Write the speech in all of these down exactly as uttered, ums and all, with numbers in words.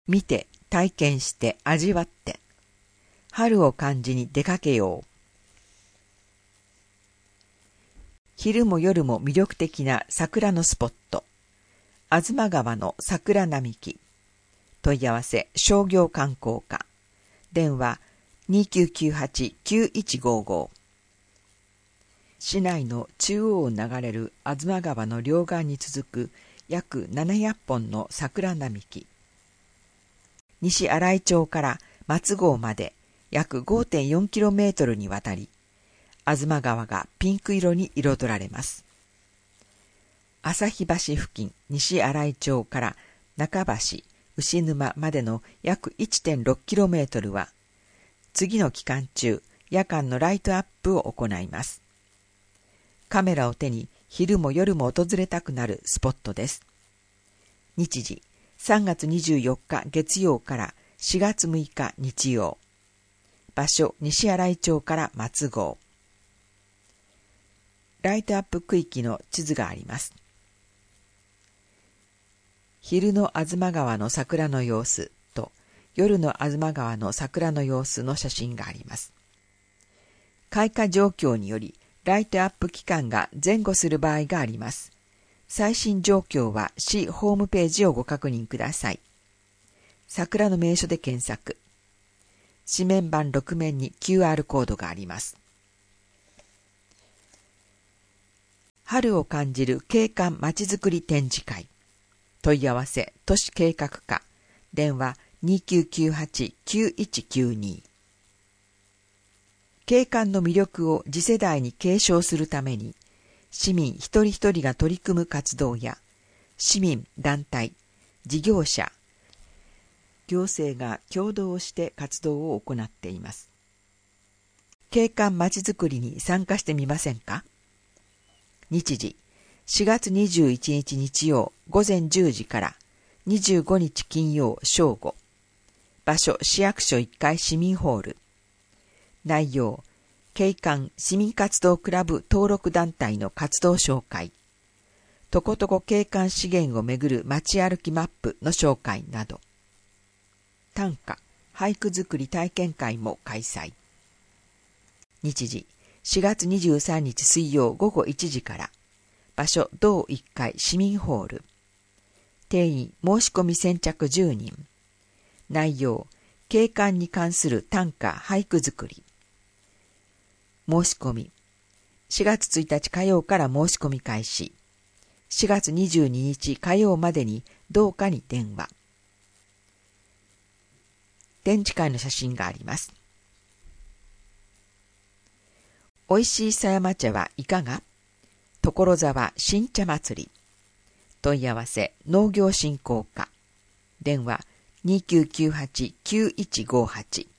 見て、体験して、味わって、春を感じに出かけよう。昼も夜も魅力的な桜のスポット、吾妻川の桜並木。問い合わせ商業観光課。電話 にきゅうきゅうはち きゅういちごご。市内の中央を流れる吾妻川の両岸に続く約ななひゃっぽんの桜並木。西新井町から松郷まで約 ごてんよんキロメートル にわたり、吾妻川がピンク色に彩られます。旭橋付近西新井町から中橋、牛沼までの約 いってんろくキロメートル は、次の期間中、夜間のライトアップを行います。カメラを手に昼も夜も訪れたくなるスポットです。日時、さんがつにじゅうよっか月曜からしがつむいか日曜。場所、西新井町から松郷。ライトアップ区域の地図があります。昼の吾妻川の桜の様子と夜の吾妻川の桜の様子の写真があります。開花状況によりライトアップ期間が前後する場合があります。最新状況は市ホームページをご確認ください。桜の名所で検索。紙面板ろく面に キューアール コードがあります。春を感じる景観まちづくり展示会。問い合わせ都市計画課。電話 にきゅうきゅうはち きゅういちきゅうに。景観の魅力を次世代に継承するために、市民一人一人が取り組む活動や、市民、団体、事業者、行政が共同して活動を行っています。景観まちづくりに参加してみませんか？日時、しがつにじゅういちにち日曜午前じゅうじからにじゅうごにち金曜正午。場所、市役所いっかい市民ホール。内容、景観市民活動クラブ登録団体の活動紹介。とことこ景観資源をめぐる街歩きマップの紹介など。短歌、俳句作り体験会も開催。日時、しがつにじゅうさんにち水曜午後いちじから。場所、同いっかい市民ホール。定員、申し込み先着じゅうにん。内容、景観に関する短歌、俳句作り。申し込み。しがつついたち火曜から申し込み開始。しがつにじゅうににち火曜までに同課に電話。展示会の写真があります。おいしい狭山茶はいかが？所沢新茶祭り。問い合わせ農業振興課。電話 にきゅうきゅうはち きゅういちごはち。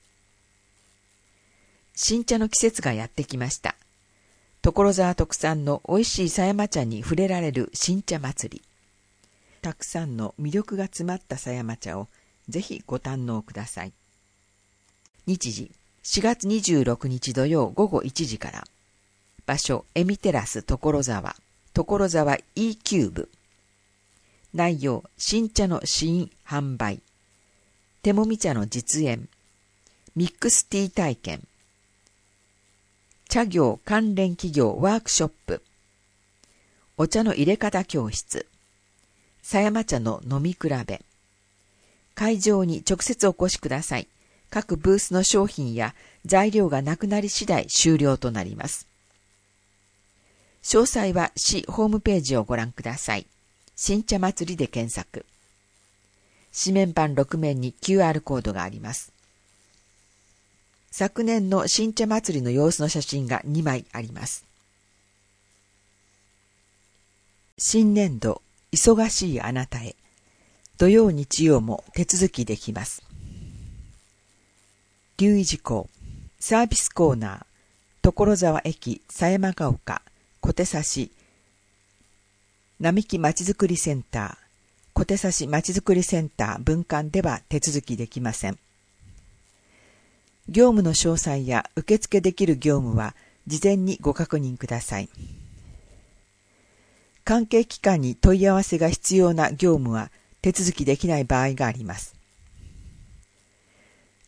新茶の季節がやってきました。所沢特産のおいしい狭山茶に触れられる新茶祭り。たくさんの魅力が詰まった狭山茶をぜひご堪能ください。日時、しがつにじゅうろくにち土曜午後いちじから。場所、エミテラス所沢、所沢 E キューブ。内容、新茶の試飲販売。手もみ茶の実演。ミックスティー体験。茶業関連企業ワークショップ。お茶の入れ方教室。狭山茶の飲み比べ。会場に直接お越しください。各ブースの商品や材料がなくなり次第終了となります。詳細は市ホームページをご覧ください。新茶祭りで検索。紙面板ろく面に キューアール コードがあります。昨年の新茶祭りの様子の写真がにまいあります。新年度、忙しいあなたへ。土曜日曜も手続きできます。留意事項、サービスコーナー、所沢駅狭山ヶ丘、小手指、並木まちづくりセンター、小手指まちづくりセンター分館では手続きできません。業務の詳細や受付できる業務は事前にご確認ください。関係機関に問い合わせが必要な業務は手続きできない場合があります。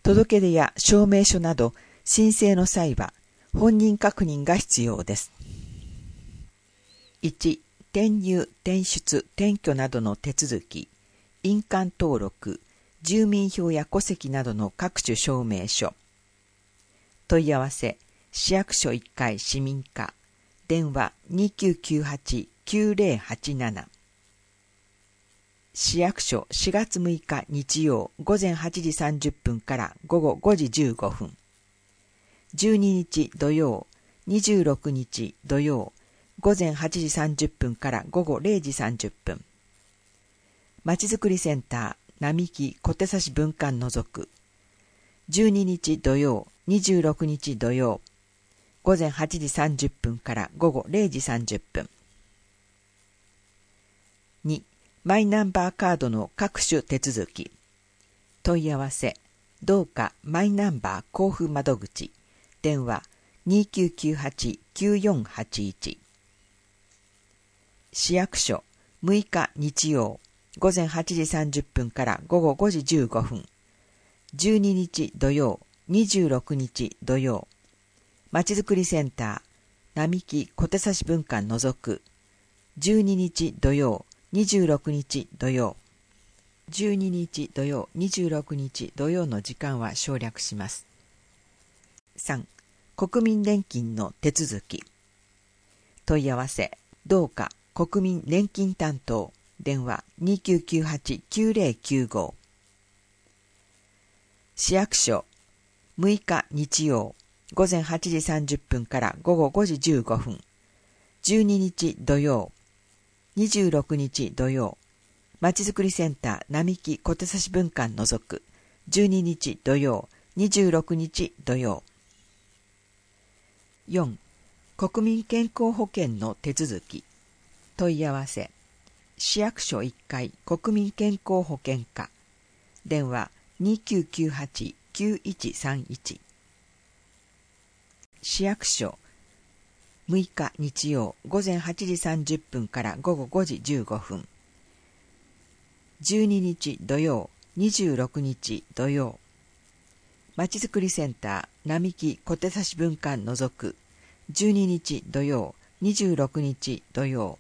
届け出や証明書など申請の際は本人確認が必要です。いち、転入、転出、転居などの手続き、印鑑登録、住民票や戸籍などの各種証明書。問い合わせ、市役所いっかい市民課、電話 にきゅうきゅうはち きゅうぜろはちなな。市役所しがつむいか日曜午前はちじさんじゅっぷんから午後ごじじゅうごふん。じゅうににち土曜、にじゅうろくにち土曜、午前はちじさんじゅっぷんから午後れいじさんじゅっぷん。まちづくりセンター並木小手指分館除く。じゅうににち土曜、にじゅうろくにち土曜、午前はちじさんじゅっぷんから午後れいじさんじゅっぷん。に、マイナンバーカードの各種手続き。問い合わせ、どうかマイナンバー交付窓口、電話 にきゅうきゅうはち きゅうよんはちいち。市役所むいか日曜午前はちじさんじゅっぷんから午後ごじじゅうごふん。じゅうににち土曜、にじゅうろくにち土曜。まちづくりセンター並木小手指分館除く。じゅうににち土曜、にじゅうろくにち土曜。じゅうににち土曜、にじゅうろくにち土曜の時間は省略します。さん、国民年金の手続き。問い合わせ、どうか国民年金担当、電話 にきゅうきゅうはち きゅうぜろきゅうご。市役所むいか日曜午前はちじさんじゅっぷんから午後ごじじゅうごふん。じゅうににち土曜、にじゅうろくにち土曜。まちづくりセンター並木小手指分館除く。じゅうににち土曜、にじゅうろくにち土曜。よん、国民健康保険の手続き。問い合わせ、市役所いっかい国民健康保険課、電話 にきゅうきゅうはち きゅういちさんいち。市役所むいか日曜午前はちじさんじゅっぷんから午後ごじじゅうごふん。じゅうににち土曜、にじゅうろくにち土曜。まちづくりセンター並木小手指分館除く。じゅうににち土曜、にじゅうろくにち土曜。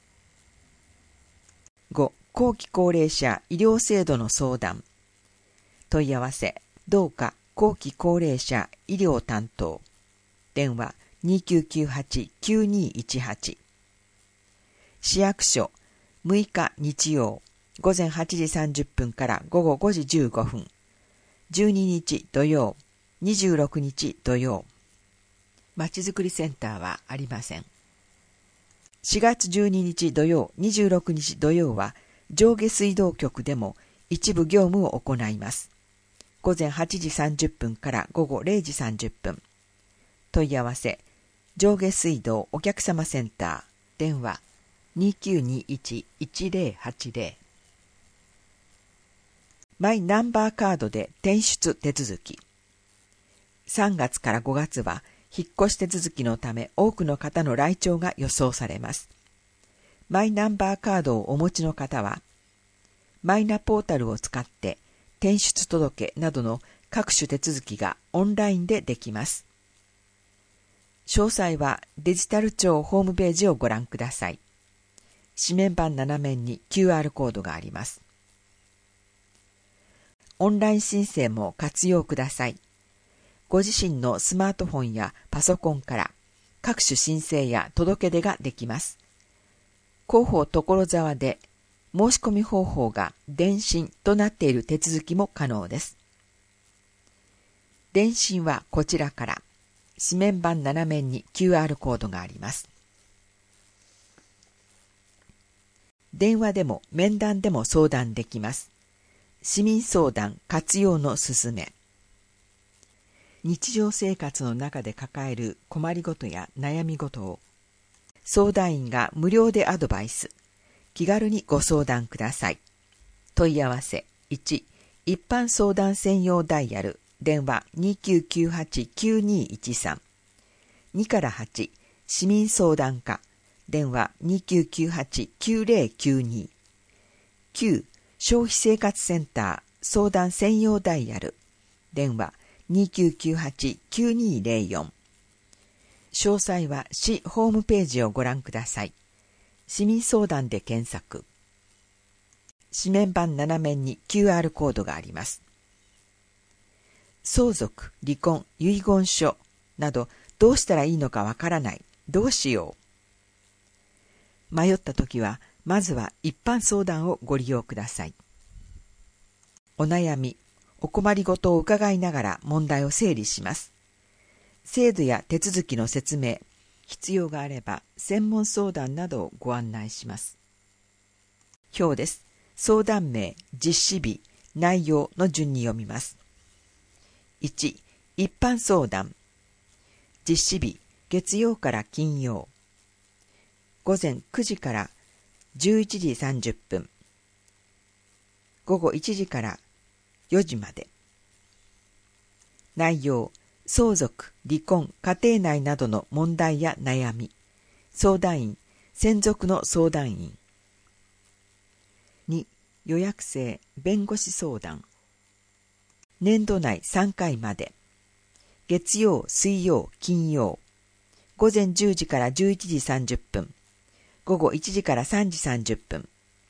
ご、後期高齢者医療制度の相談。問い合わせ、どうか後期高齢者医療担当。電話 にきゅうきゅうはち きゅうにいちはち。市役所むいか日曜午前はちじさんじゅっぷんから午後ごじじゅうごふん。じゅうににち土曜、にじゅうろくにち土曜。まちづくりセンターはありません。しがつじゅうににち土曜、にじゅうろくにち土曜は上下水道局でも一部業務を行います。午前はちじさんじゅっぷんから午後れいじさんじゅっぷん。問い合わせ、上下水道お客様センター、電話 にきゅうにいち いちぜろはちぜろ。マイナンバーカードで転出手続き。さんがつからごがつは引っ越し手続きのため多くの方の来庁が予想されます。マイナンバーカードをお持ちの方は、マイナポータルを使って転出届などの各種手続きがオンラインでできます。詳細はデジタル庁ホームページをご覧ください。紙面板斜めに キューアール コードがあります。オンライン申請も活用ください。ご自身のスマートフォンやパソコンから各種申請や届け出ができます。広報所沢で申し込み方法が電信となっている手続きも可能です。電信はこちらから紙面板斜めに キューアール コードがあります。電話でも面談でも相談できます。市民相談活用のすすめ。日常生活の中で抱える困りごとや悩みごとを相談員が無料でアドバイス。気軽にご相談ください。問い合わせいち、一般相談専用ダイヤル電話 にきゅうきゅうはち きゅうにいちさん。にからはち、市民相談課電話 にきゅうきゅうはち きゅうぜろきゅうに。きゅう、消費生活センター相談専用ダイヤル電話 にきゅうきゅうはち きゅうにゼロよん。詳細は市ホームページをご覧ください。市民相談で検索。紙面版なな面に キューアール コードがあります。相続、離婚、遺言書などどうしたらいいのかわからない。どうしよう。迷ったときは、まずは一般相談をご利用ください。お悩み、お困りごとを伺いながら問題を整理します。制度や手続きの説明、必要があれば専門相談などをご案内します。表です。相談名、実施日、内容の順に読みます。いち、一般相談。実施日、月曜から金曜。午前くじからじゅういちじさんじゅっぷん。午後いちじからよじまで。内容、相続、離婚、家庭内などの問題や悩み。相談員、専属の相談員。に、予約制、弁護士相談。年度内さんかいまで。月曜、水曜、金曜。午前じゅうじからじゅういちじさんじゅっぷん。午後いちじからさんじさんじゅっぷん。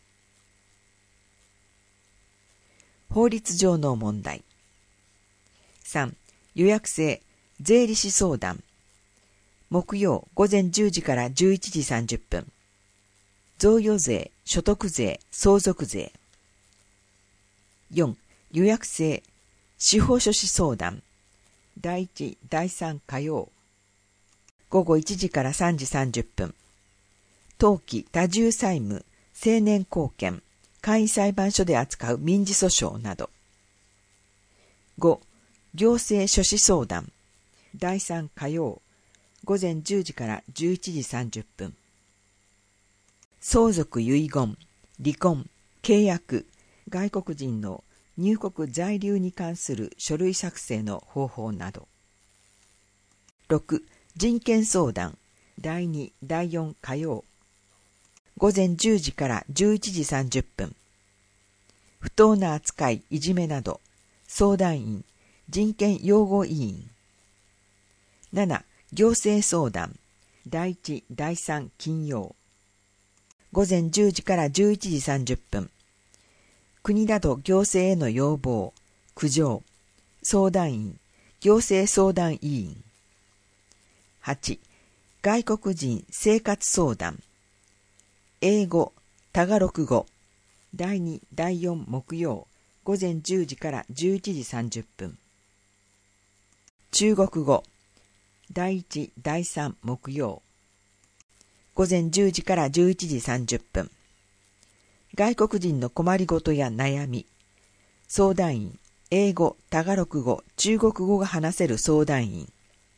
法律上の問題。さん、予約制、税理士相談。木曜午前じゅうじからじゅういちじさんじゅっぷん。贈与税、所得税、相続税。よん、予約制、司法書士相談。だいいち、だいさん火曜。午後いちじからさんじさんじゅっぷん。登記多重債務、成年後見、簡易裁判所で扱う民事訴訟など。ご、行政書士相談。だいさん火曜。午前じゅうじからじゅういちじさんじゅっぷん。相続遺言、離婚、契約、外国人の入国在留に関する書類作成の方法など。ろく、人権相談。だいに、だいよん火曜。午前じゅうじからじゅういちじさんじゅっぷん。不当な扱い、いじめなど。相談員、人権擁護委員。なな、行政相談。だいいち、だいさん金曜。午前じゅうじからじゅういちじさんじゅっぷん。国など行政への要望、苦情。相談員、行政相談委員。はち、外国人生活相談。英語、タガログ語。だいに、だいよん木曜。午前じゅうじからじゅういちじさんじゅっぷん。中国語。だいいち、だいさん木曜。午前じゅうじからじゅういちじさんじゅっぷん。外国人の困りごとや悩み。相談員、英語、タガログ語、中国語が話せる相談員。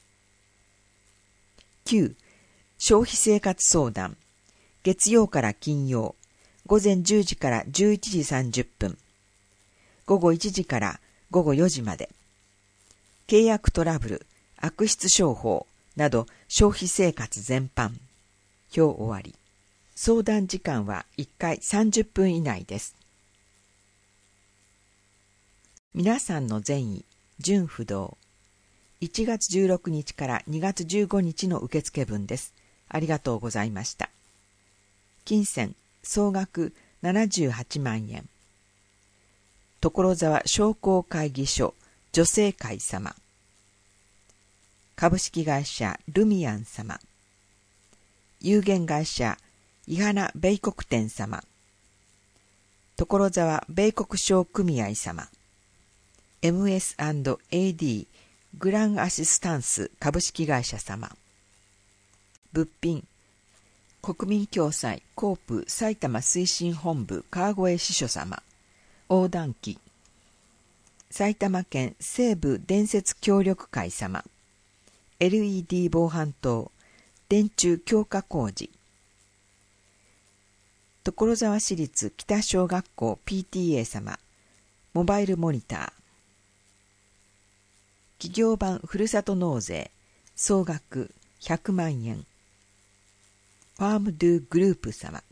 きゅう、消費生活相談。月曜から金曜。午前じゅうじからじゅういちじさんじゅっぷん。午後いちじから午後よじまで。契約トラブル、悪質商法など消費生活全般。表終わり。相談時間はいっかいさんじゅっぷん以内です。皆さんの善意、純不動。いちがつじゅうろくにちからにがつじゅうごにちの受付分です。ありがとうございました。金銭、総額ななじゅうはちまんえん。所沢商工会議所女性会様。株式会社ルミアン様。有限会社伊花米国店様。所沢米国商組合様。エムエスアンドエーディー グランアシスタンス株式会社様。物品、国民共済コープ埼玉推進本部川越支所様。横断機、埼玉県西部伝説協力会様。エルイーディー 防犯灯電柱強化工事。所沢市立北小学校 ピーティーエー 様。モバイルモニター。企業版ふるさと納税総額ひゃくまんえん。ファームドゥグループ様。